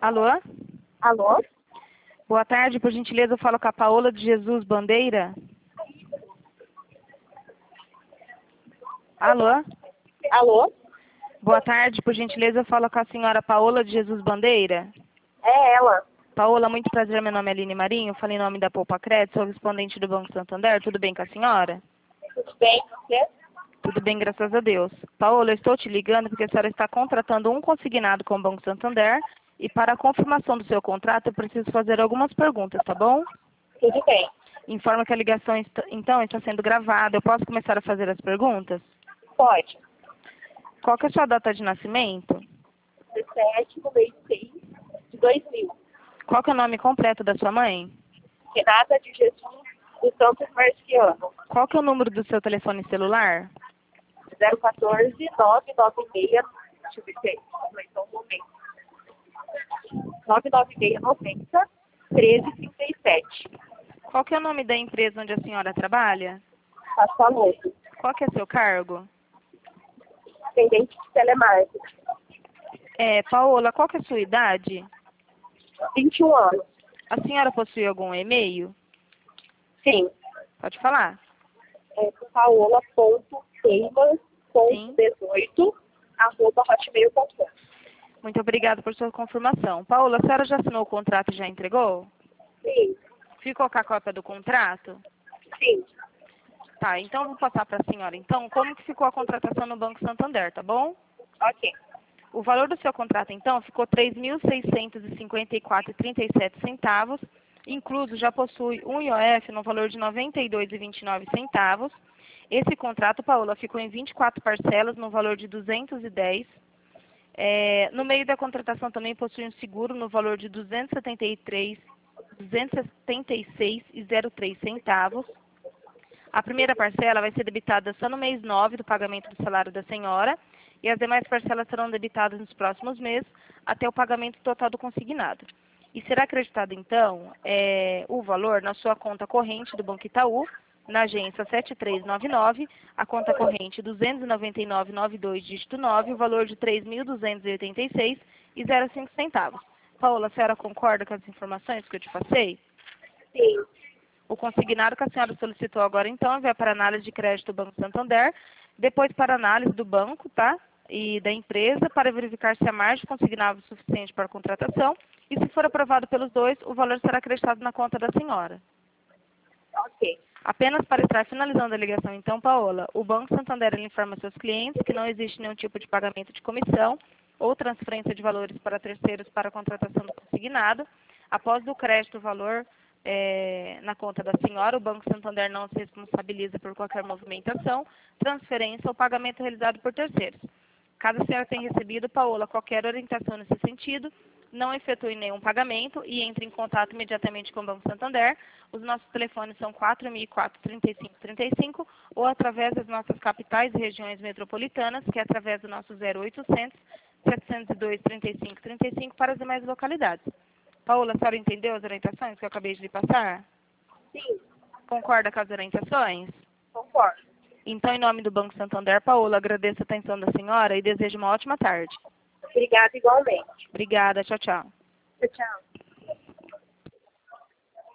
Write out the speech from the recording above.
Alô? Alô? Boa tarde, por gentileza, eu falo com a Paola de Jesus Bandeira. Alô? Alô? Boa tarde, por gentileza, eu falo com a senhora Paola de Jesus Bandeira. É ela. Paola, muito prazer, meu nome é Aline Marinho, eu falei em nome da Poupa Crédito, sou respondente do Banco Santander, tudo bem com a senhora? Tudo bem, você? Tudo bem, graças a Deus. Paola, eu estou te ligando porque a senhora está contratando um consignado com o Banco Santander e para a confirmação do seu contrato eu preciso fazer algumas perguntas, tá bom? Tudo bem. Informo que a ligação então está sendo gravada. Eu posso começar a fazer as perguntas? Pode. Qual que é a sua data de nascimento? 17/6/2000. Qual que é o nome completo da sua mãe? Renata de Jesus dos Santos Marciano. Qual que é o número do seu telefone celular? 014-996. Deixa eu ver se é isso. Só um momento. 99690-1337. Qual que é o nome da empresa onde a senhora trabalha? Faça louco. Qual que é seu cargo? Atendente de telemarketing. Paola, qual que é a sua idade? 21 anos. A senhora possui algum e-mail? Sim. Pode falar. É paola.teima.18@hotmail.com. Muito obrigada por sua confirmação. Paola, a senhora já assinou o contrato e já entregou? Sim. Ficou com a cópia do contrato? Sim. Tá, então eu vou passar para a senhora. Então, como que ficou a contratação no Banco Santander, tá bom? Ok. O valor do seu contrato, então, ficou R$ 3.654,37, incluso já possui um IOF no valor de R$ 92,29. Esse contrato, Paola, ficou em 24 parcelas no valor de 210. No meio da contratação também possui um seguro no valor de 276,03 centavos. A primeira parcela vai ser debitada só no mês 9 do pagamento do salário da senhora e as demais parcelas serão debitadas nos próximos meses até o pagamento total do consignado. E será acreditado, então, o valor na sua conta corrente do Banco Itaú, na agência 7399, a conta corrente 299,92, dígito 9, o valor de R$ 3.286,05 centavos. Paola, a senhora concorda com as informações que eu te passei? Sim. O consignado que a senhora solicitou agora, então, vai para análise de crédito do Banco Santander, depois para análise do banco, tá? E da empresa, para verificar se a margem consignável é suficiente para a contratação. E se for aprovado pelos dois, o valor será acreditado na conta da senhora. Ok. Apenas para estar finalizando a ligação, então, Paola, o Banco Santander ele informa seus clientes que não existe nenhum tipo de pagamento de comissão ou transferência de valores para terceiros para a contratação do consignado. Após o crédito, o valor na conta da senhora, o Banco Santander não se responsabiliza por qualquer movimentação, transferência ou pagamento realizado por terceiros. Caso a senhora tenha recebido, Paola, qualquer orientação nesse sentido, não efetue nenhum pagamento e entre em contato imediatamente com o Banco Santander. Os nossos telefones são 4004-3535 ou através das nossas capitais e regiões metropolitanas, que é através do nosso 0800 702 3535 para as demais localidades. Paola, a senhora entendeu as orientações que eu acabei de lhe passar? Sim. Concorda com as orientações? Concordo. Então, em nome do Banco Santander, Paola, agradeço a atenção da senhora e desejo uma ótima tarde. Obrigada igualmente. Obrigada, tchau, tchau. Tchau, tchau.